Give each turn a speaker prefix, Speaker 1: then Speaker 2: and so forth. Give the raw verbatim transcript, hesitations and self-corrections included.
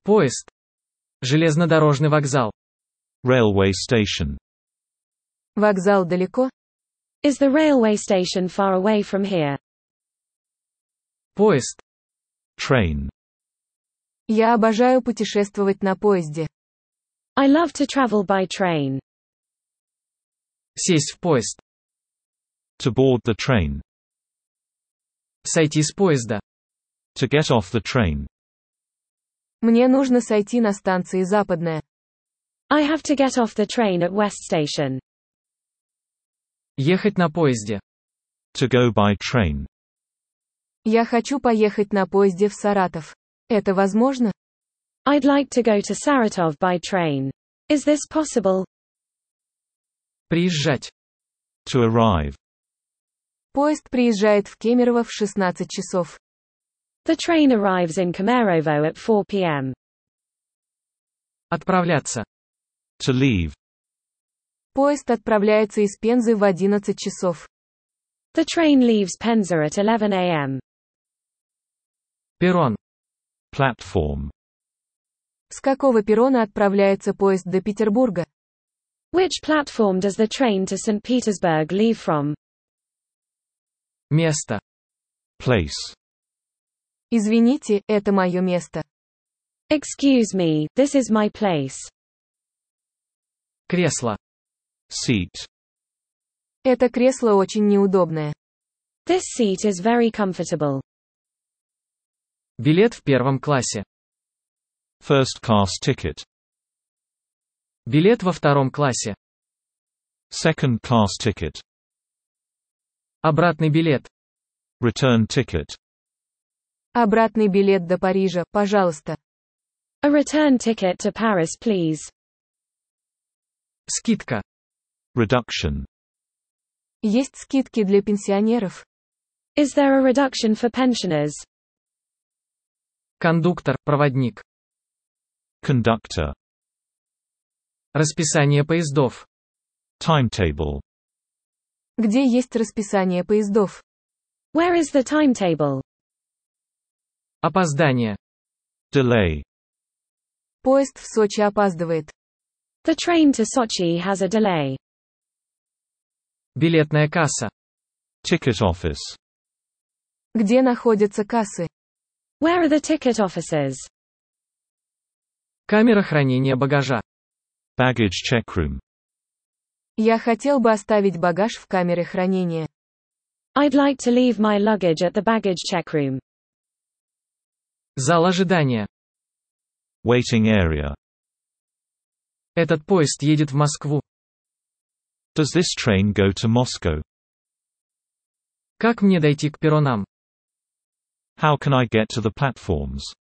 Speaker 1: Поезд. Железнодорожный вокзал.
Speaker 2: Railway station.
Speaker 3: Вокзал далеко?
Speaker 4: Is the railway station far away from here?
Speaker 1: Поезд.
Speaker 2: Train.
Speaker 3: Я обожаю путешествовать на поезде.
Speaker 4: I love to travel by train.
Speaker 1: Сесть в поезд.
Speaker 2: To board the train.
Speaker 1: Сойти с поезда.
Speaker 2: To get off the train.
Speaker 3: Мне нужно сойти на станции Западная.
Speaker 4: I have to get off the train at West Station.
Speaker 1: Ехать на поезде.
Speaker 2: To go by train.
Speaker 3: Я хочу поехать на поезде в Саратов. Это возможно?
Speaker 4: I'd like to go to Saratov by train. Is this possible?
Speaker 1: Приезжать.
Speaker 2: To arrive.
Speaker 3: Поезд приезжает в Кемерово в шестнадцать часов.
Speaker 4: The train arrives in Kemerovo at four p m
Speaker 1: Отправляться.
Speaker 2: To leave.
Speaker 3: Поезд отправляется из Пензы в одиннадцать часов.
Speaker 4: The train leaves Penza at eleven a m
Speaker 1: Перрон.
Speaker 2: Platform.
Speaker 3: С какого перрона отправляется поезд до Петербурга?
Speaker 4: Which platform does the train to Saint Petersburg leave from?
Speaker 1: Место.
Speaker 2: Place.
Speaker 3: Извините, это мое место.
Speaker 4: Excuse me, this is my place.
Speaker 1: Кресло.
Speaker 2: Seat.
Speaker 3: Это кресло очень неудобное.
Speaker 4: This seat is very comfortable.
Speaker 1: Билет в первом классе.
Speaker 2: First class ticket.
Speaker 1: Билет во втором классе.
Speaker 2: Second class ticket.
Speaker 1: Обратный билет.
Speaker 2: Return ticket.
Speaker 3: Обратный билет до Парижа, пожалуйста.
Speaker 4: A return ticket to Paris, please.
Speaker 1: Скидка.
Speaker 2: Reduction.
Speaker 3: Есть скидки для пенсионеров?
Speaker 4: Is there a reduction for pensioners?
Speaker 1: Кондуктор, проводник.
Speaker 2: Conductor.
Speaker 1: Расписание поездов.
Speaker 2: Timetable.
Speaker 3: Где есть расписание поездов?
Speaker 4: Where is the timetable?
Speaker 1: Опоздание.
Speaker 2: Delay.
Speaker 3: Поезд в Сочи опаздывает.
Speaker 4: The train to Sochi has a delay.
Speaker 1: Билетная касса.
Speaker 2: Ticket office.
Speaker 3: Где находятся кассы?
Speaker 4: Where are the ticket offices?
Speaker 1: Камера хранения багажа.
Speaker 2: Baggage check room.
Speaker 3: Я хотел бы оставить багаж в камере хранения.
Speaker 4: I'd like to leave my luggage at the baggage check room.
Speaker 1: Зал ожидания.
Speaker 2: Waiting area.
Speaker 1: Этот поезд едет в Москву.
Speaker 2: Does this train go to Moscow?
Speaker 1: Как мне дойти к перронам?
Speaker 2: How can I get to the platforms?